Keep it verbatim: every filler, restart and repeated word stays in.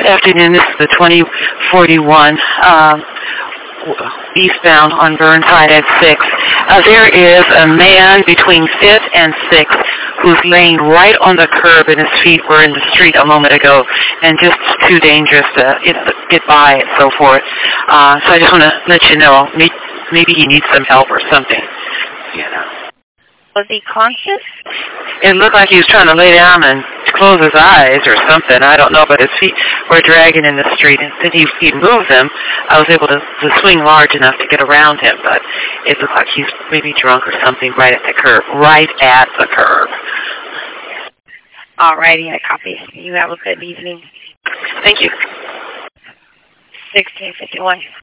Good afternoon. This is the twenty forty-one um, eastbound on Burnside at six. Uh, there is a man between fifth and sixth who's laying right on the curb, and his feet were in the street a moment ago, and just too dangerous to get, get by and so forth. Uh, so I just want to let you know, maybe he needs some help or something. You know. Was he conscious? It looked like he was trying to lay down and close his eyes or something. I don't know, but his feet were dragging in the street, and since he, he moved them, I was able to, to swing large enough to get around him, but it looked like he's maybe drunk or something right at the curb, right at the curb. All righty, I copy. You have a good evening. Thank you. sixteen fifty-one.